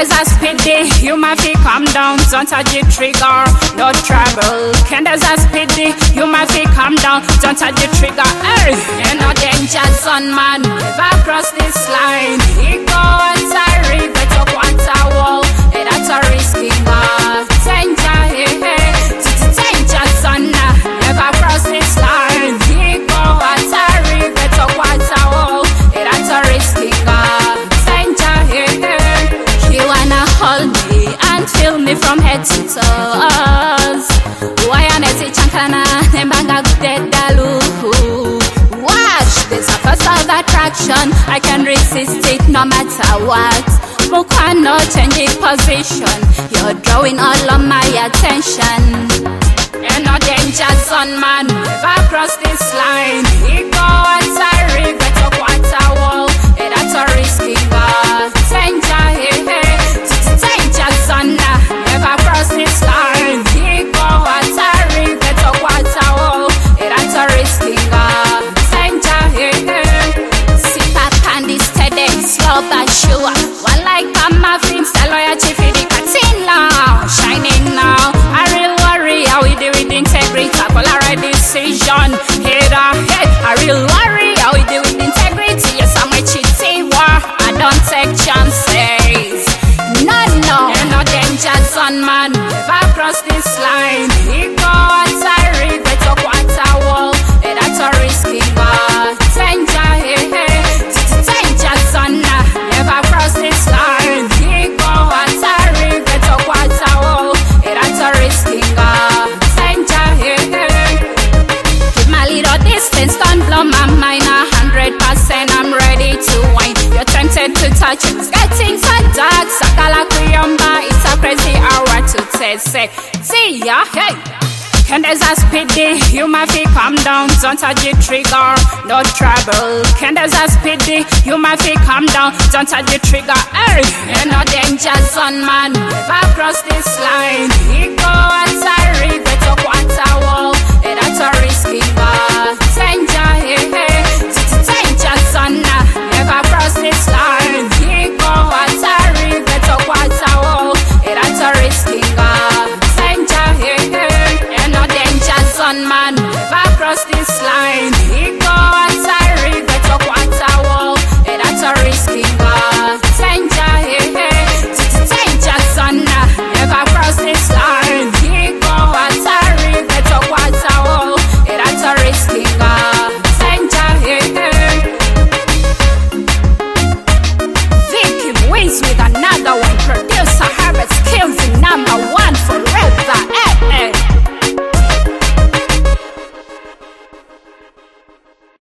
there's a speedy, you might be calm down, don't touch the trigger, no trouble. Can there's a speedy, you might be calm down, don't touch the trigger. Hey, ain't no danger zone, man, never cross this line. He goes, I regret to water wall, and that's a risky man. Danger, hey, hey, danger zone, never cross this line. He goes, I regret to water wall, and that's a risky man. Danger, hey, hey. You wanna hold me and feel me from head to toes. Why am I chankana nembanga dalu? Watch this a first of attraction. I can resist it no matter what. Mukano changing position. You're drawing all of my attention. Ain't no danger zone, man. Never cross this line. He goes, I regret to water wall. Hey, that's a risky one. Danger, hey, hey. Danger zone, never cross this line. He goes, I regret to water wall. Hey, that's a risky one. Danger, hey, hey. Sit up and steady, slow but sure. One like a muffin, the loyalty for the cutting now. Shining now. I real worry how we do with integrity. Polarized decision. Head ahead. I real worry how we do with integrity. Yes, I'm a cheating war. I don't take chances. No, no. Ain't no danger zone, man. Never cross this line. He goes, I regret to water wall. Hey, that's a risky one. Danger, hey, hey. Danger zone, never cross this line. He goes, I regret to water wall. Hey, that's a risky one. Danger, hey, hey. Keep my little distance, don't blow my mind 100%. I'm ready to wine. You're tempted to touch it. It's getting so dark. Sakala kuyomba. It's a crazy hour to taste it. See ya, hey. And there's a speedy, you might be calm down, don't touch the trigger, no trouble. Can there's a speedy, you might be calm down, don't touch the trigger. Hey, ain't no danger zone, man, never cross this line. He goes, I regret to water wall. Hey, that's a risky one. Danger, hey, hey. Danger zone, never cross this line. He goes, I regret to water wall. Hey, that's a risky one. Danger, hey, hey. No danger zone, man, never cross this line. He goes, I regret to water wall. Hey, that's a risky one. Danger, hey, hey. Danger zone, never cross this line. He goes, I regret to water wall. Hey, that's a risky one. Danger, hey, hey. Vicky wins with